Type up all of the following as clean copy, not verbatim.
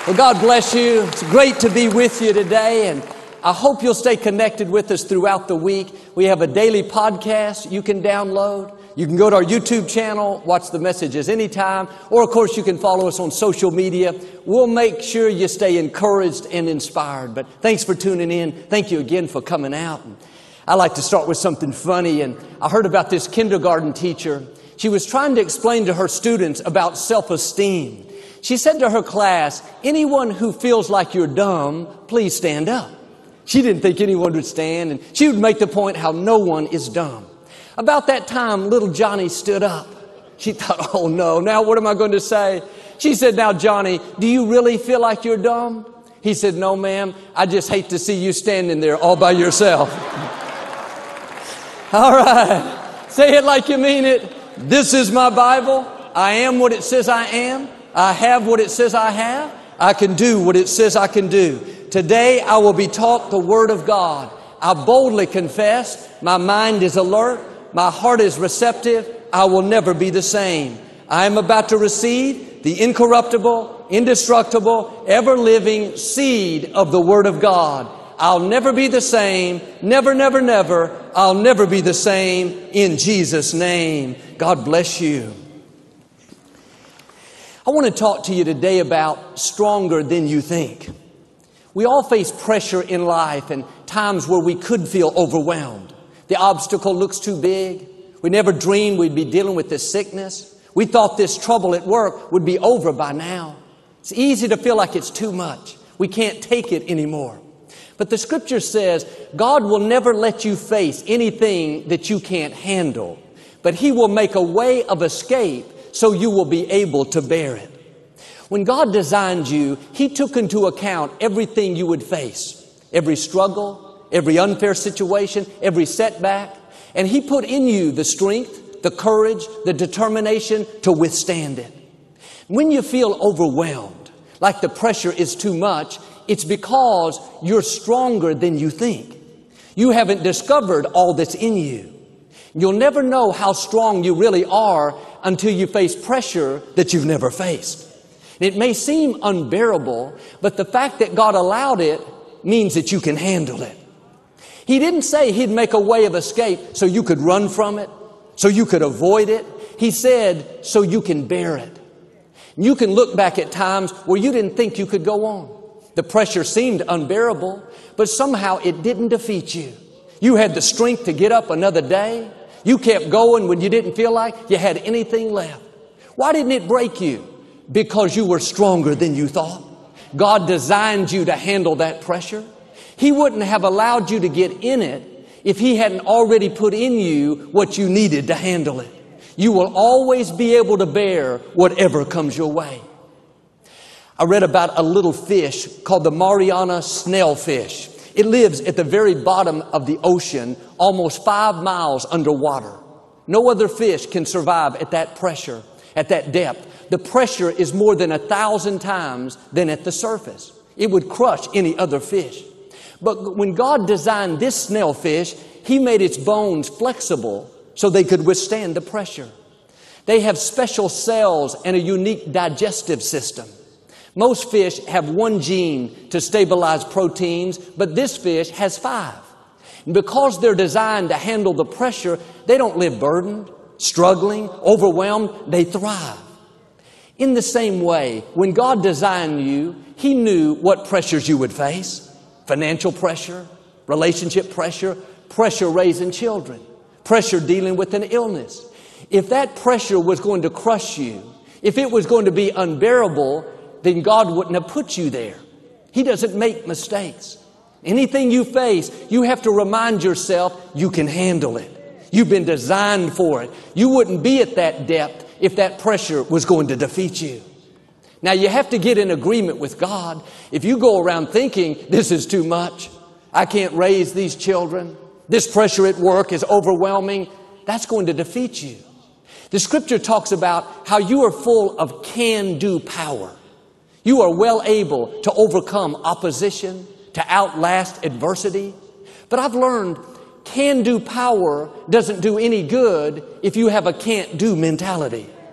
Well, God bless you. It's great to be with you today, and I hope you'll stay connected with us throughout the week. We have a daily podcast you can download. You can go to our YouTube channel, watch the messages anytime, or of course you can follow us on social media. We'll make sure you stay encouraged and inspired. But thanks for tuning in. Thank you again for coming out. I like to start with something funny, and I heard about this kindergarten teacher. She was trying to explain to her students about self-esteem. She said to her class, anyone who feels like you're dumb, please stand up. She didn't think anyone would stand, and she would make the point how no one is dumb. About that time, little Johnny stood up. She thought, oh no, now what am I going to say? She said, now Johnny, do you really feel like you're dumb? He said, no ma'am, I just hate to see you standing there all by yourself. All right, say it like you mean it. This is my Bible. I am what it says I am. I have what it says I have. I can do what it says I can do. Today I will be taught the Word of God. I boldly confess. My mind is alert. My heart is receptive. I will never be the same. I am about to receive the incorruptible, indestructible, ever-living seed of the Word of God. I'll never be the same. Never, never, never. I'll never be the same in Jesus' name. God bless you. I want to talk to you today about stronger than you think. We all face pressure in life and times where we could feel overwhelmed. The obstacle looks too big. We never dreamed we'd be dealing with this sickness. We thought this trouble at work would be over by now. It's easy to feel like it's too much. We can't take it anymore. But the scripture says God will never let you face anything that you can't handle, but He will make a way of escape so you will be able to bear it. When God designed you, He took into account everything you would face, every struggle, every unfair situation, every setback, and He put in you the strength, the courage, the determination to withstand it. When you feel overwhelmed, like the pressure is too much, it's because you're stronger than you think. You haven't discovered all that's in you. You'll never know how strong you really are until you face pressure that you've never faced. It may seem unbearable, but the fact that God allowed it means that you can handle it. He didn't say He'd make a way of escape so you could run from it, so you could avoid it. He said so you can bear it. You can look back at times where you didn't think you could go on. The pressure seemed unbearable, but somehow it didn't defeat you. You had the strength to get up another day. You kept going when you didn't feel like you had anything left. Why didn't it break you? Because you were stronger than you thought. God designed you to handle that pressure. He wouldn't have allowed you to get in it if He hadn't already put in you what you needed to handle it. You will always be able to bear whatever comes your way. I read about a little fish called the Mariana snailfish. It lives at the very bottom of the ocean, almost 5 miles underwater. No other fish can survive at that pressure, at that depth. The pressure is more than 1,000 times than at the surface. It would crush any other fish. But when God designed this snailfish, He made its bones flexible so they could withstand the pressure. They have special cells and a unique digestive system. Most fish have 1 gene to stabilize proteins, but this fish has 5. And because they're designed to handle the pressure, they don't live burdened, struggling, overwhelmed. They thrive. In the same way, when God designed you, He knew what pressures you would face. Financial pressure, relationship pressure, pressure raising children, pressure dealing with an illness. If that pressure was going to crush you, if it was going to be unbearable, then God wouldn't have put you there. He doesn't make mistakes. Anything you face, you have to remind yourself you can handle it. You've been designed for it. You wouldn't be at that depth if that pressure was going to defeat you. Now, you have to get in agreement with God. If you go around thinking, this is too much, I can't raise these children, this pressure at work is overwhelming, that's going to defeat you. The scripture talks about how you are full of can-do power. You are well able to overcome opposition, to outlast adversity. But I've learned can-do power doesn't do any good if you have a can't-do mentality.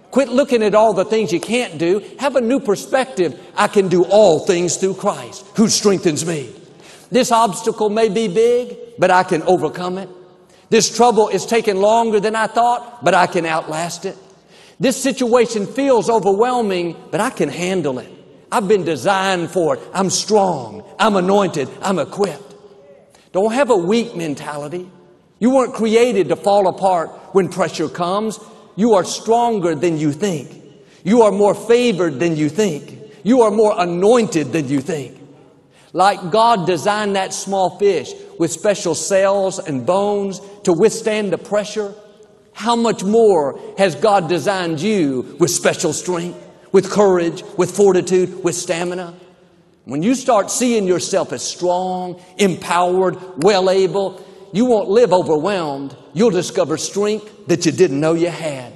Quit looking at all the things you can't do. Have a new perspective. I can do all things through Christ who strengthens me. This obstacle may be big, but I can overcome it. This trouble is taking longer than I thought, but I can outlast it. This situation feels overwhelming, but I can handle it. I've been designed for it. I'm strong. I'm anointed. I'm equipped. Don't have a weak mentality. You weren't created to fall apart when pressure comes. You are stronger than you think. You are more favored than you think. You are more anointed than you think. Like God designed that small fish with special cells and bones to withstand the pressure, how much more has God designed you with special strength, with courage, with fortitude, with stamina? When you start seeing yourself as strong, empowered, well able, you won't live overwhelmed. You'll discover strength that you didn't know you had.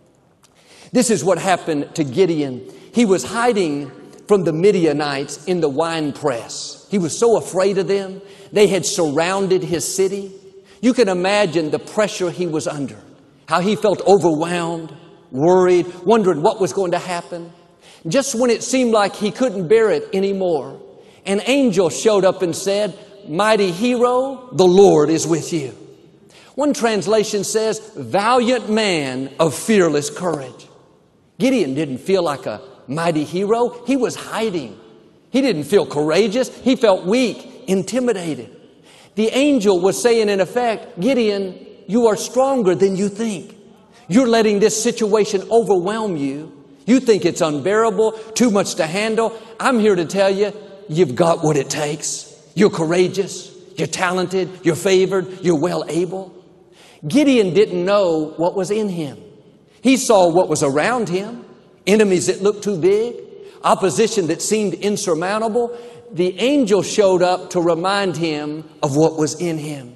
This is what happened to Gideon. He was hiding from the Midianites in the wine press. He was so afraid of them. They had surrounded his city. You can imagine the pressure he was under, how he felt overwhelmed, worried, wondering what was going to happen. Just when it seemed like he couldn't bear it anymore, an angel showed up and said, "Mighty hero, the Lord is with you." One translation says, "Valiant man of fearless courage." Gideon didn't feel like a mighty hero. He was hiding. He didn't feel courageous. He felt weak, intimidated. The angel was saying, in effect, "Gideon, you are stronger than you think. You're letting this situation overwhelm you. You think it's unbearable, too much to handle. I'm here to tell you, you've got what it takes. You're courageous. You're talented. You're favored. You're well able." Gideon didn't know what was in him. He saw what was around him, enemies that looked too big, opposition that seemed insurmountable. The angel showed up to remind him of what was in him.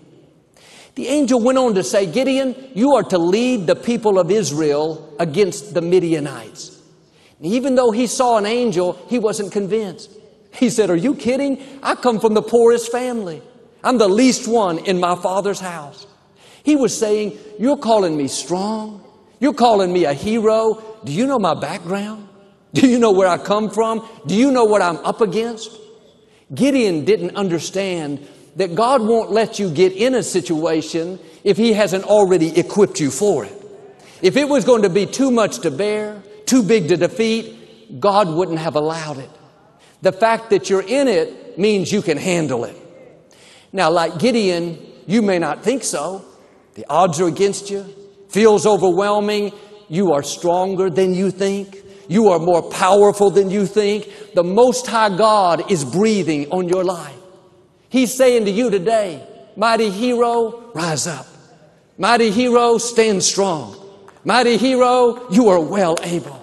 The angel went on to say, "Gideon, you are to lead the people of Israel against the Midianites." And even though he saw an angel, he wasn't convinced. He said, "Are you kidding? I come from the poorest family. I'm the least one in my father's house." He was saying, "You're calling me strong. You're calling me a hero. Do you know my background? Do you know where I come from? Do you know what I'm up against?" Gideon didn't understand that God won't let you get in a situation if He hasn't already equipped you for it. If it was going to be too much to bear, too big to defeat, God wouldn't have allowed it. The fact that you're in it means you can handle it. Now, like Gideon, you may not think so. The odds are against you. Feels overwhelming. You are stronger than you think. You are more powerful than you think. The Most High God is breathing on your life. He's saying to you today, "Mighty hero, rise up. Mighty hero, stand strong. Mighty hero, you are well able."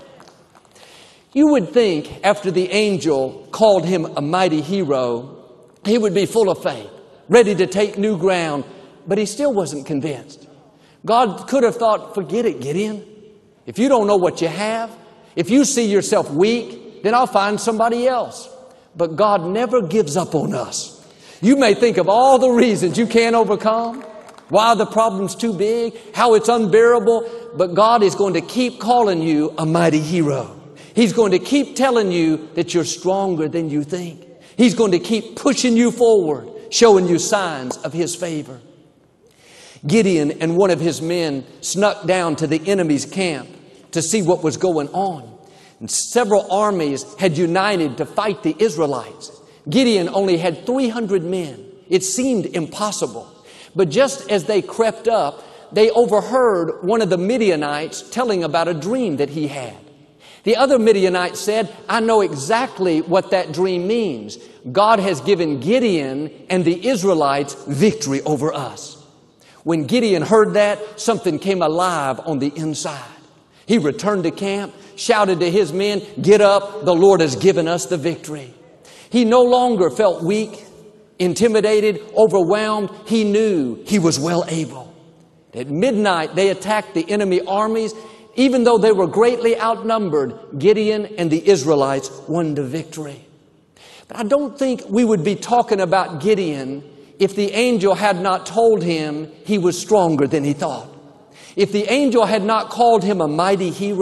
You would think after the angel called him a mighty hero, he would be full of faith, ready to take new ground, but he still wasn't convinced. God could have thought, "Forget it, Gideon. If you don't know what you have, if you see yourself weak, then I'll find somebody else." But God never gives up on us. You may think of all the reasons you can't overcome, why the problem's too big, how it's unbearable, but God is going to keep calling you a mighty hero. He's going to keep telling you that you're stronger than you think. He's going to keep pushing you forward, showing you signs of His favor. Gideon and one of his men snuck down to the enemy's camp to see what was going on. And several armies had united to fight the Israelites. Gideon only had 300 men. It seemed impossible. But just as they crept up, they overheard one of the Midianites telling about a dream that he had. The other Midianite said, "I know exactly what that dream means. God has given Gideon and the Israelites victory over us." When Gideon heard that, something came alive on the inside. He returned to camp, shouted to his men, "Get up, the Lord has given us the victory." He no longer felt weak, intimidated, overwhelmed. He knew he was well able. At midnight, they attacked the enemy armies. Even though they were greatly outnumbered, Gideon and the Israelites won the victory. But I don't think we would be talking about Gideon if the angel had not told him he was stronger than he thought. If the angel had not called him a mighty hero,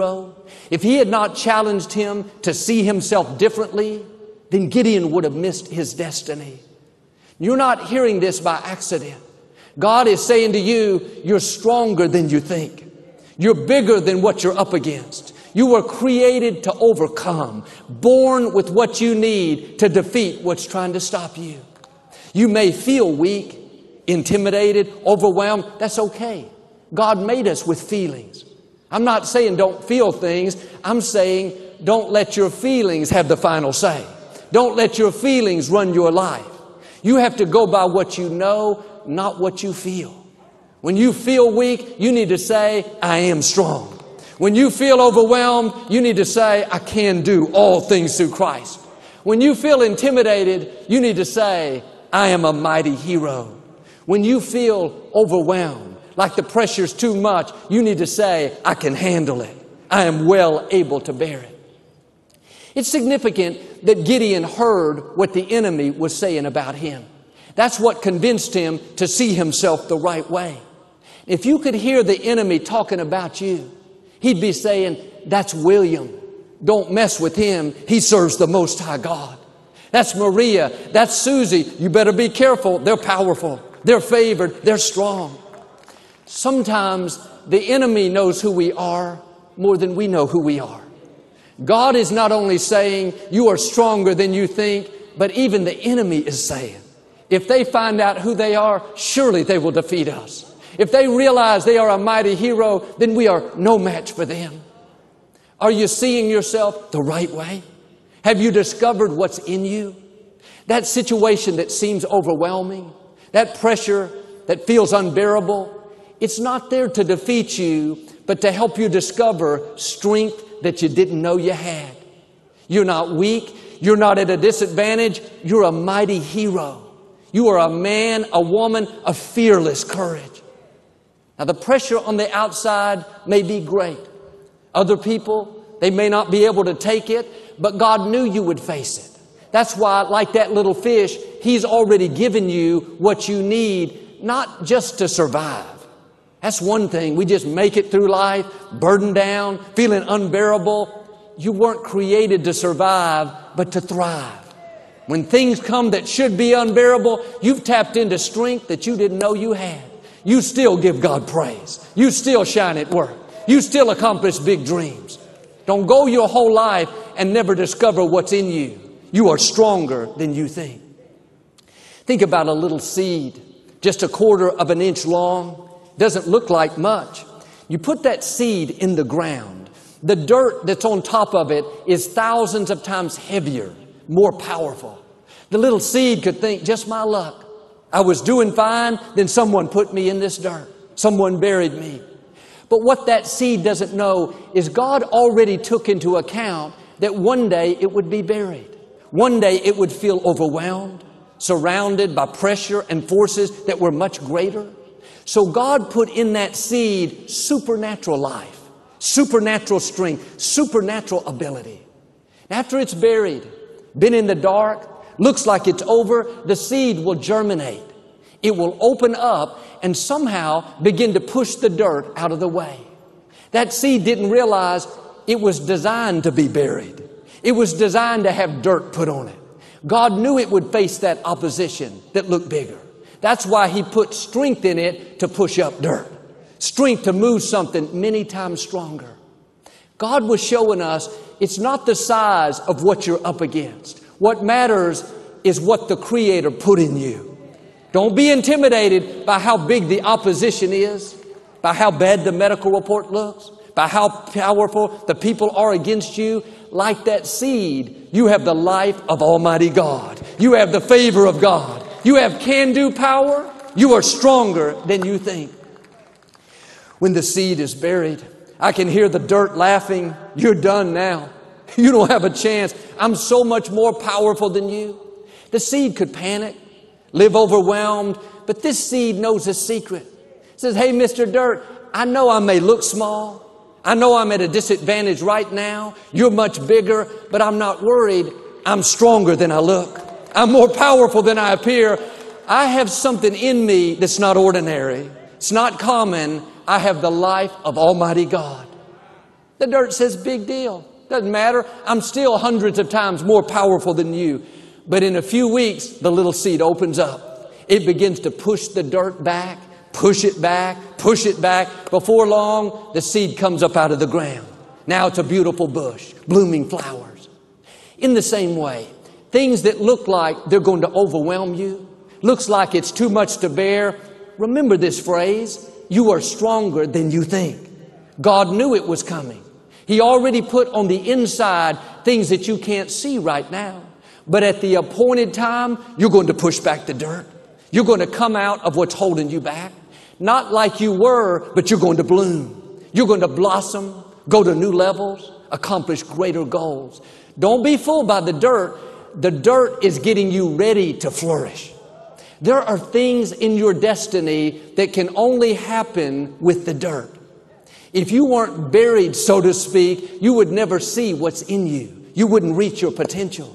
If he had not challenged him to see himself differently, then Gideon would have missed his destiny. You're not hearing this by accident. God is saying to you, you're stronger than you think. You're bigger than what you're up against. You were created to overcome, born with what you need to defeat what's trying to stop you. You may feel weak, intimidated, overwhelmed. That's okay. God made us with feelings. I'm not saying don't feel things. I'm saying don't let your feelings have the final say. Don't let your feelings run your life. You have to go by what you know, not what you feel. When you feel weak, you need to say, I am strong. When you feel overwhelmed, you need to say, I can do all things through Christ. When you feel intimidated, you need to say, I am a mighty hero. When you feel overwhelmed, like the pressure's too much, you need to say, I can handle it. I am well able to bear it. It's significant that Gideon heard what the enemy was saying about him. That's what convinced him to see himself the right way. If you could hear the enemy talking about you, he'd be saying, that's William. Don't mess with him. He serves the Most High God. That's Maria. That's Susie. You better be careful. They're powerful. They're favored. They're strong. Sometimes the enemy knows who we are more than we know who we are. God is not only saying you are stronger than you think, but even the enemy is saying, if they find out who they are, surely they will defeat us. If they realize they are a mighty hero, then we are no match for them. Are you seeing yourself the right way? Have you discovered what's in you? That situation that seems overwhelming, that pressure that feels unbearable, it's not there to defeat you, but to help you discover strength that you didn't know you had. You're not weak. You're not at a disadvantage. You're a mighty hero. You are a man, a woman of fearless courage. Now, the pressure on the outside may be great. Other people, they may not be able to take it, but God knew you would face it. That's why, like that little fish, He's already given you what you need, not just to survive. That's one thing. We just make it through life, burdened down, feeling unbearable. You weren't created to survive, but to thrive. When things come that should be unbearable, you've tapped into strength that you didn't know you had. You still give God praise. You still shine at work. You still accomplish big dreams. Don't go your whole life and never discover what's in you. You are stronger than you think. Think about a little seed, just 1/4 of an inch long. Doesn't look like much. You put that seed in the ground. The dirt that's on top of it is thousands of times heavier, more powerful. The little seed could think, just my luck. I was doing fine, then someone put me in this dirt. Someone buried me. But what that seed doesn't know is God already took into account that one day it would be buried. One day it would feel overwhelmed, surrounded by pressure and forces that were much greater. So God put in that seed supernatural life, supernatural strength, supernatural ability. After it's buried, been in the dark, looks like it's over, the seed will germinate. It will open up and somehow begin to push the dirt out of the way. That seed didn't realize it was designed to be buried. It was designed to have dirt put on it. God knew it would face that opposition that looked bigger. That's why He put strength in it to push up dirt. Strength to move something many times stronger. God was showing us it's not the size of what you're up against. What matters is what the Creator put in you. Don't be intimidated by how big the opposition is, by how bad the medical report looks, by how powerful the people are against you. Like that seed, you have the life of Almighty God. You have the favor of God. You have can-do power. You are stronger than you think. When the seed is buried, I can hear the dirt laughing. You're done now. You don't have a chance. I'm so much more powerful than you. The seed could panic, live overwhelmed, but this seed knows a secret. It says, hey, Mr. Dirt, I know I may look small. I know I'm at a disadvantage right now. You're much bigger, but I'm not worried. I'm stronger than I look. I'm more powerful than I appear. I have something in me that's not ordinary. It's not common. I have the life of Almighty God. The dirt says, big deal. Doesn't matter. I'm still hundreds of times more powerful than you. But in a few weeks, the little seed opens up. It begins to push the dirt back, push it back, push it back. Before long, the seed comes up out of the ground. Now it's a beautiful bush, blooming flowers. In the same way, things that look like they're going to overwhelm you, looks like it's too much to bear, remember this phrase, you are stronger than you think. God knew it was coming. He already put on the inside things that you can't see right now. But at the appointed time, you're going to push back the dirt. You're going to come out of what's holding you back. Not like you were, but you're going to bloom. You're going to blossom, go to new levels, accomplish greater goals. Don't be fooled by the dirt. The dirt is getting you ready to flourish. There are things in your destiny that can only happen with the dirt. If you weren't buried, so to speak, you would never see what's in you. You wouldn't reach your potential.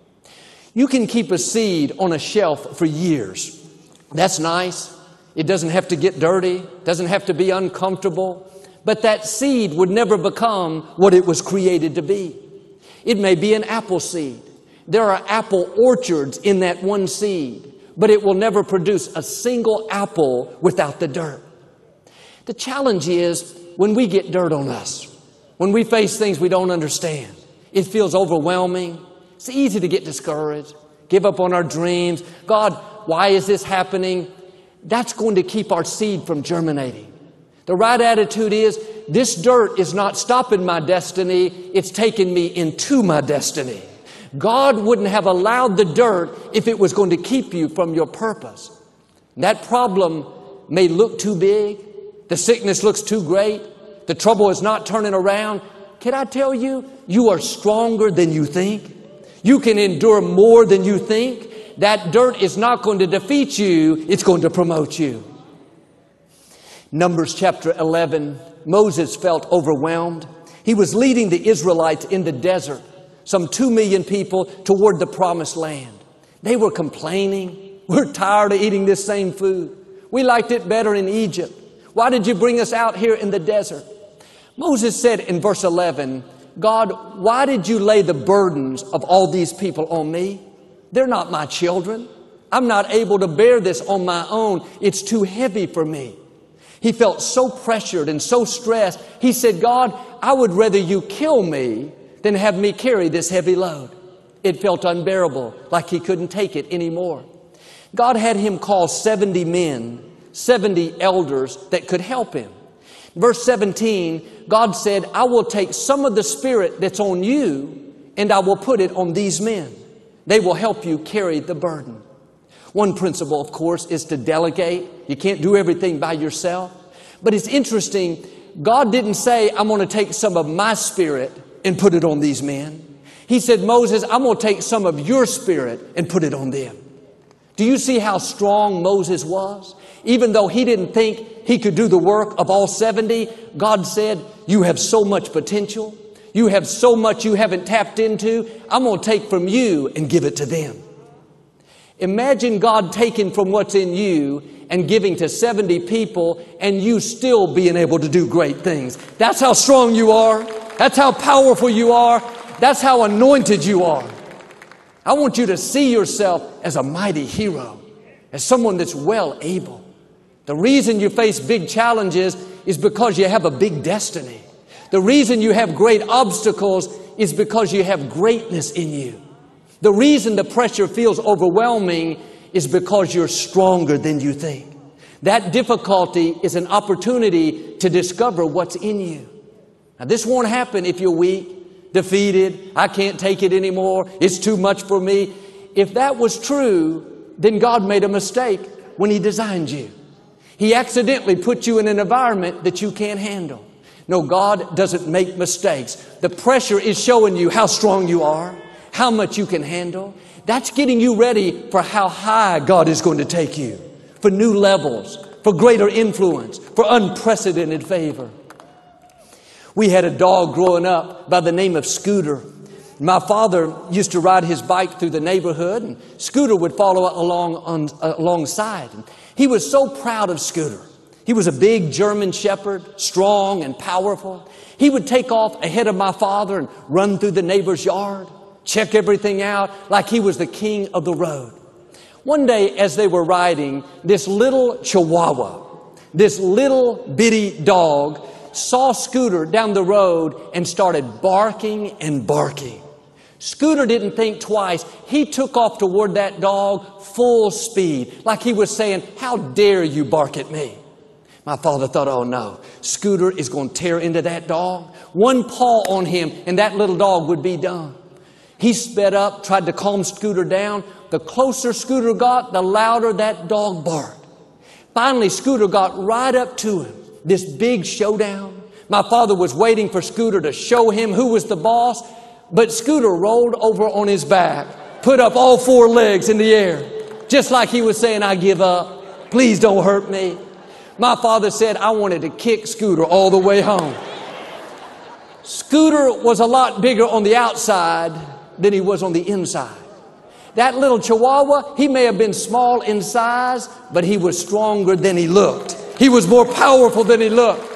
You can keep a seed on a shelf for years. That's nice. It doesn't have to get dirty, doesn't have to be uncomfortable. But that seed would never become what it was created to be. It may be an apple seed. There are apple orchards in that one seed, but it will never produce a single apple without the dirt. The challenge is when we get dirt on us, when we face things we don't understand, it feels overwhelming. It's easy to get discouraged, give up on our dreams. God, why is this happening? That's going to keep our seed from germinating. The right attitude is, this dirt is not stopping my destiny, it's taking me into my destiny. God wouldn't have allowed the dirt if it was going to keep you from your purpose. That problem may look too big, the sickness looks too great, the trouble is not turning around. Can I tell you, you are stronger than you think. You can endure more than you think. That dirt is not going to defeat you, it's going to promote you. Numbers chapter 11, Moses felt overwhelmed. He was leading the Israelites in the desert, some 2 million people, toward the promised land. They were complaining. We're tired of eating this same food. We liked it better in Egypt. Why did you bring us out here in the desert? Moses said in verse 11, God, why did you lay the burdens of all these people on me? They're not my children. I'm not able to bear this on my own. It's too heavy for me. He felt so pressured and so stressed. He said, God, I would rather you kill me than have me carry this heavy load. It felt unbearable, like he couldn't take it anymore. God had him call 70 men, 70 elders that could help him. Verse 17, God said, I will take some of the spirit that's on you and I will put it on these men. They will help you carry the burden. One principle, of course, is to delegate. You can't do everything by yourself. But it's interesting, God didn't say, I'm going to take some of my spirit and put it on these men. He said, Moses, I'm going to take some of your spirit and put it on them. Do you see how strong Moses was? Even though he didn't think he could do the work of all 70, God said, you have so much potential. You have so much you haven't tapped into. I'm going to take from you and give it to them. Imagine God taking from what's in you and giving to 70 people and you still being able to do great things. That's how strong you are. That's how powerful you are. That's how anointed you are. I want you to see yourself as a mighty hero, as someone that's well able. The reason you face big challenges is because you have a big destiny. The reason you have great obstacles is because you have greatness in you. The reason the pressure feels overwhelming is because you're stronger than you think. That difficulty is an opportunity to discover what's in you. Now, this won't happen if you're weak, defeated, I can't take it anymore, it's too much for me. If that was true, then God made a mistake when He designed you. He accidentally put you in an environment that you can't handle. No, God doesn't make mistakes. The pressure is showing you how strong you are, how much you can handle. That's getting you ready for how high God is going to take you, for new levels, for greater influence, for unprecedented favor. We had a dog growing up by the name of Scooter. My father used to ride his bike through the neighborhood, and Scooter would follow along alongside. And he was so proud of Scooter. He was a big German shepherd, strong and powerful. He would take off ahead of my father and run through the neighbor's yard, check everything out like he was the king of the road. One day as they were riding, this little Chihuahua, this little bitty dog, saw Scooter down the road and started barking and barking. Scooter didn't think twice. He took off toward that dog full speed, like he was saying, "How dare you bark at me?" My father thought, oh no, Scooter is going to tear into that dog. One paw on him and that little dog would be done. He sped up, tried to calm Scooter down. The closer Scooter got, the louder that dog barked. Finally, Scooter got right up to him. This big showdown. My father was waiting for Scooter to show him who was the boss, but Scooter rolled over on his back, put up all four legs in the air, just like he was saying, "I give up. Please don't hurt me." My father said I wanted to kick Scooter all the way home. Scooter was a lot bigger on the outside than he was on the inside. That little Chihuahua, he may have been small in size, but he was stronger than he looked. He was more powerful than he looked.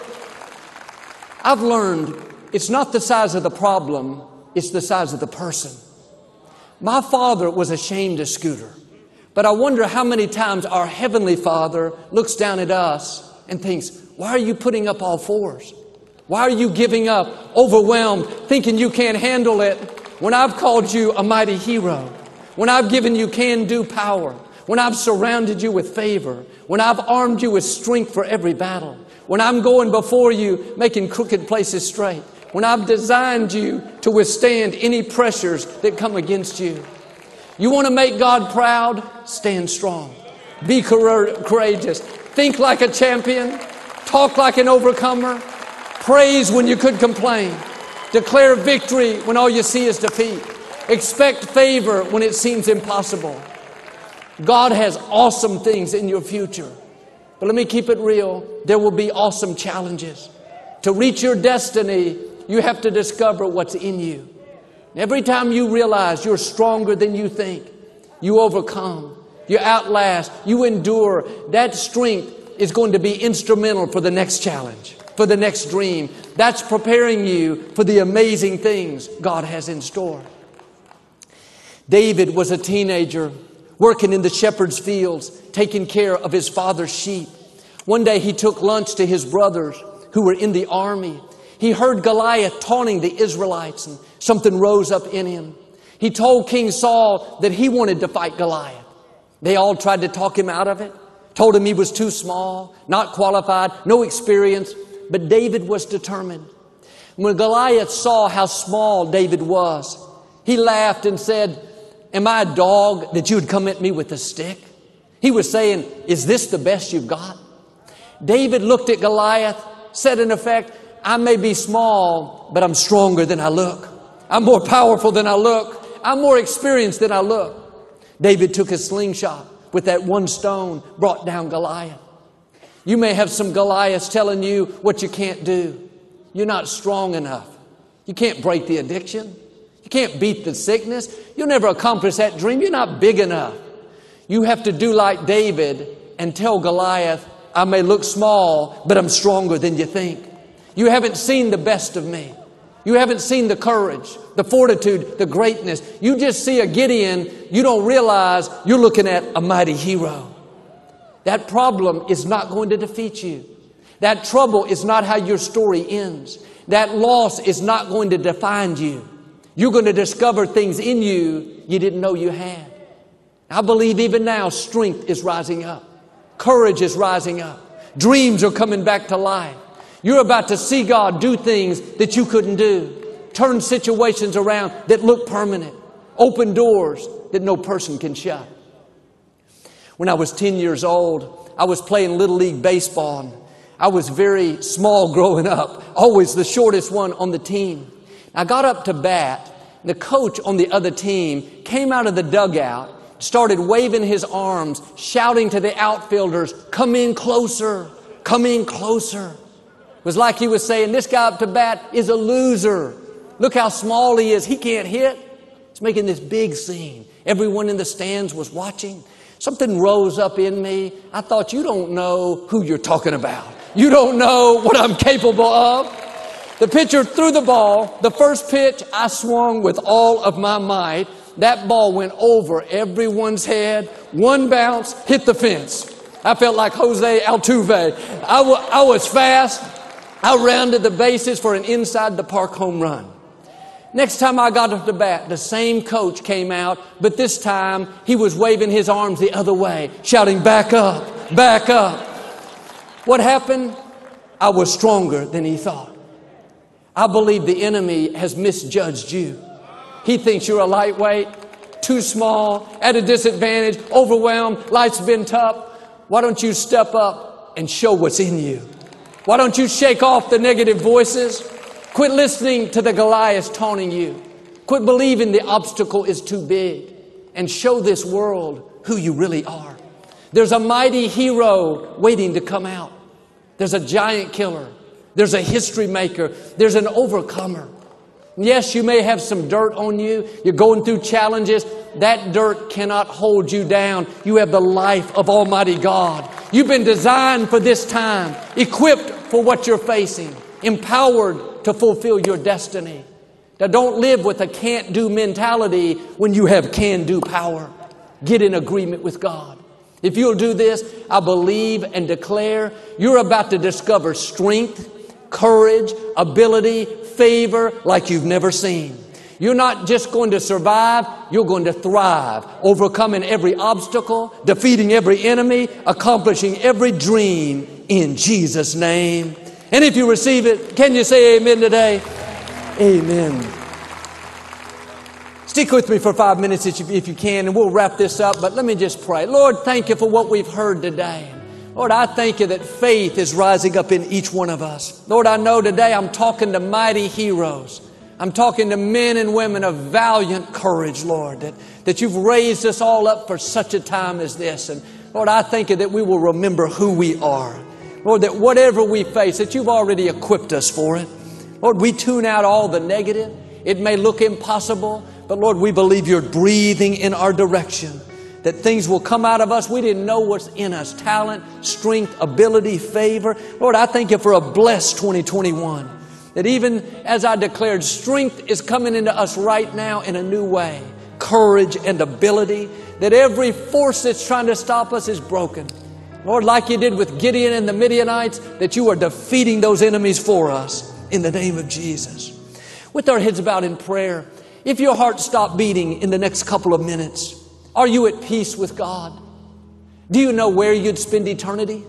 I've learned it's not the size of the problem, it's the size of the person. My father was ashamed of Scooter. But I wonder how many times our Heavenly Father looks down at us and thinks, why are you putting up all fours? Why are you giving up, overwhelmed, thinking you can't handle it when I've called you a mighty hero, when I've given you can-do power, when I've surrounded you with favor, when I've armed you with strength for every battle, when I'm going before you, making crooked places straight, when I've designed you to withstand any pressures that come against you. You want to make God proud? Stand strong. Be courageous. Think like a champion. Talk like an overcomer. Praise when you could complain. Declare victory when all you see is defeat. Expect favor when it seems impossible. God has awesome things in your future. But let me keep it real. There will be awesome challenges. To reach your destiny, you have to discover what's in you. Every time you realize you're stronger than you think, you overcome, you outlast, you endure, that strength is going to be instrumental for the next challenge, for the next dream. That's preparing you for the amazing things God has in store. David was a teenager working in the shepherd's fields, taking care of his father's sheep. One day he took lunch to his brothers who were in the army. He heard Goliath taunting the Israelites and something rose up in him. He told King Saul that he wanted to fight Goliath. They all tried to talk him out of it, told him he was too small, not qualified, no experience, but David was determined. When Goliath saw how small David was, he laughed and said, "Am I a dog that you would come at me with a stick?" He was saying, "Is this the best you've got?" David looked at Goliath, said in effect, "I may be small, but I'm stronger than I look. I'm more powerful than I look. I'm more experienced than I look." David took his slingshot with that one stone, brought down Goliath. You may have some Goliaths telling you what you can't do. You're not strong enough. You can't break the addiction. You can't beat the sickness. You'll never accomplish that dream. You're not big enough. You have to do like David and tell Goliath, "I may look small, but I'm stronger than you think. You haven't seen the best of me. You haven't seen the courage, the fortitude, the greatness. You just see a Gideon. You don't realize you're looking at a mighty hero." That problem is not going to defeat you. That trouble is not how your story ends. That loss is not going to define you. You're going to discover things in you didn't know you had. I believe even now strength is rising up. Courage is rising up. Dreams are coming back to life. You're about to see God do things that you couldn't do. Turn situations around that look permanent. Open doors that no person can shut. When I was 10 years old, I was playing Little League baseball. I was very small growing up, always the shortest one on the team. I got up to bat. The coach on the other team came out of the dugout, started waving his arms, shouting to the outfielders, "Come in closer, come in closer." It was like he was saying, "This guy up to bat is a loser. Look how small he is. He can't hit." It's making this big scene. Everyone in the stands was watching. Something rose up in me. I thought, you don't know who you're talking about. You don't know what I'm capable of. The pitcher threw the ball. The first pitch, I swung with all of my might. That ball went over everyone's head. One bounce, hit the fence. I felt like Jose Altuve. I was fast. I rounded the bases for an inside the park home run. Next time I got up to bat, the same coach came out, but this time he was waving his arms the other way, shouting, back up, back up. What happened? I was stronger than he thought. I believe the enemy has misjudged you. He thinks you're a lightweight, too small, at a disadvantage, overwhelmed, life's been tough. Why don't you step up and show what's in you? Why don't you shake off the negative voices? Quit listening to the Goliath taunting you. Quit believing the obstacle is too big and show this world who you really are. There's a mighty hero waiting to come out. There's a giant killer. There's a history maker. There's an overcomer. Yes, you may have some dirt on you. You're going through challenges. That dirt cannot hold you down. You have the life of Almighty God. You've been designed for this time, equipped for what you're facing, empowered to fulfill your destiny. Now, don't live with a can't-do mentality when you have can-do power. Get in agreement with God. If you'll do this, I believe and declare you're about to discover strength, courage, ability, favor like you've never seen. You're not just going to survive, you're going to thrive, overcoming every obstacle, defeating every enemy, accomplishing every dream in Jesus' name. And if you receive it, can you say amen today? Amen. Stick with me for 5 minutes if you can, and we'll wrap this up. But let me just pray. Lord, thank you for what we've heard today. Lord, I thank you that faith is rising up in each one of us. Lord, I know today I'm talking to mighty heroes. I'm talking to men and women of valiant courage, Lord, that you've raised us all up for such a time as this. And Lord, I thank you that we will remember who we are. Lord, that whatever we face, that you've already equipped us for it. Lord, we tune out all the negative. It may look impossible, but Lord, we believe you're breathing in our direction, that things will come out of us we didn't know what's in us. Talent, strength, ability, favor. Lord, I thank you for a blessed 2021. That even as I declared, strength is coming into us right now in a new way. Courage and ability. That every force that's trying to stop us is broken. Lord, like you did with Gideon and the Midianites, that you are defeating those enemies for us in the name of Jesus. With our heads bowed in prayer, if your heart stopped beating in the next couple of minutes, are you at peace with God? Do you know where you'd spend eternity?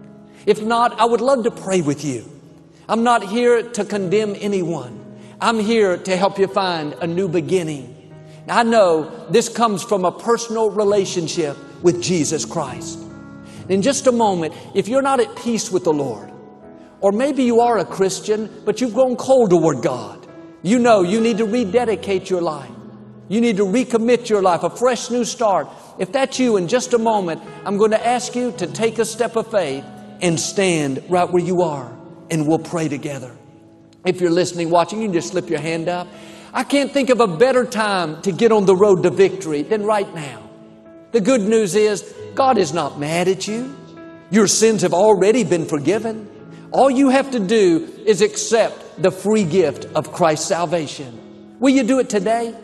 If not, I would love to pray with you. I'm not here to condemn anyone. I'm here to help you find a new beginning. Now, I know this comes from a personal relationship with Jesus Christ. In just a moment, if you're not at peace with the Lord, or maybe you are a Christian, but you've grown cold toward God, you know you need to rededicate your life. You need to recommit your life, a fresh new start. If that's you, in just a moment, I'm going to ask you to take a step of faith and stand right where you are, and we'll pray together. If you're listening, watching, you can just slip your hand up. I can't think of a better time to get on the road to victory than right now. The good news is God is not mad at you. Your sins have already been forgiven. All you have to do is accept the free gift of Christ's salvation. Will you do it today?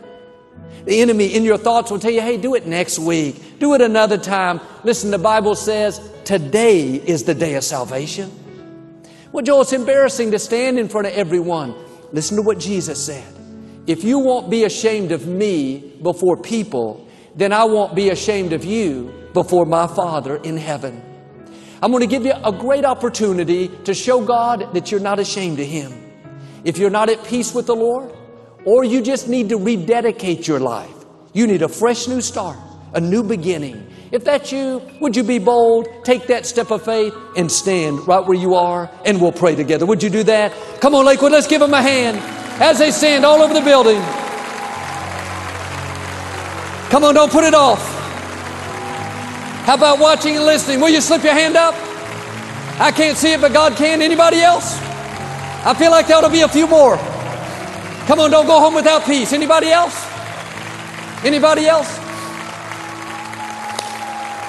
The enemy in your thoughts will tell you, hey, do it next week. Do it another time. Listen, the Bible says today is the day of salvation. Well, Joel, it's embarrassing to stand in front of everyone. Listen to what Jesus said. If you won't be ashamed of me before people, then I won't be ashamed of you before my Father in heaven. I'm going to give you a great opportunity to show God that you're not ashamed of Him. If you're not at peace with the Lord, or you just need to rededicate your life, you need a fresh new start, a new beginning. If that's you, would you be bold, take that step of faith, and stand right where you are, and we'll pray together. Would you do that? Come on, Lakewood, let's give them a hand as they stand all over the building. Come on, don't put it off. How about watching and listening? Will you slip your hand up? I can't see it, but God can. Anybody else? I feel like there ought to be a few more. Come on, don't go home without peace. Anybody else? Anybody else?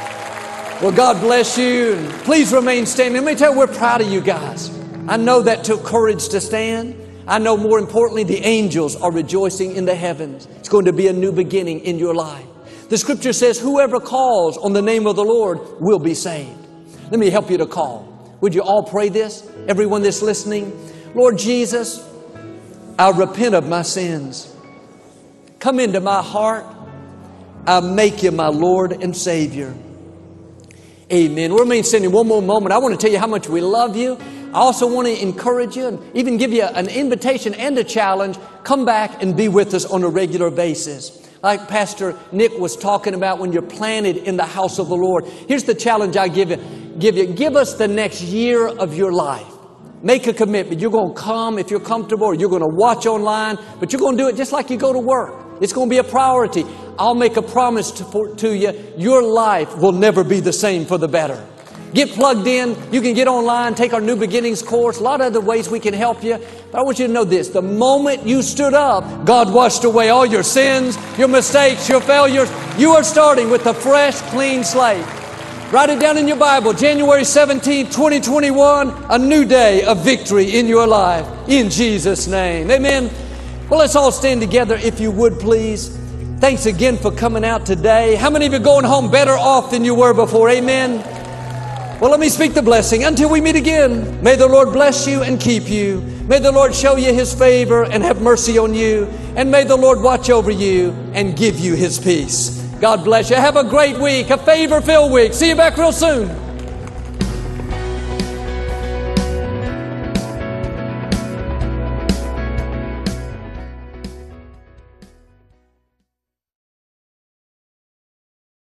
Well, God bless you. And please remain standing. Let me tell you, we're proud of you guys. I know that took courage to stand. I know more importantly, the angels are rejoicing in the heavens. It's going to be a new beginning in your life. The scripture says, whoever calls on the name of the Lord will be saved. Let me help you to call. Would you all pray this? Everyone that's listening. Lord Jesus, I repent of my sins. Come into my heart. I make you my Lord and Savior. Amen. We'll remain standing one more moment. I want to tell you how much we love you. I also want to encourage you and even give you an invitation and a challenge. Come back and be with us on a regular basis. Like Pastor Nick was talking about when you're planted in the house of the Lord. Here's the challenge I give you. Give us the next year of your life. Make a commitment. You're going to come if you're comfortable, or you're going to watch online, but you're going to do it just like you go to work. It's going to be a priority. I'll make a promise to you. Your life will never be the same for the better. Get plugged in. You can get online, take our New Beginnings course. A lot of other ways we can help you. But I want you to know this. The moment you stood up, God washed away all your sins, your mistakes, your failures. You are starting with a fresh, clean slate. Write it down in your Bible. January 17, 2021, a new day of victory in your life. In Jesus' name. Amen. Well, let's all stand together if you would, please. Thanks again for coming out today. How many of you are going home better off than you were before? Amen. Well, let me speak the blessing. Until we meet again, may the Lord bless you and keep you. May the Lord show you His favor and have mercy on you. And may the Lord watch over you and give you His peace. God bless you. Have a great week, a favor-filled week. See you back real soon.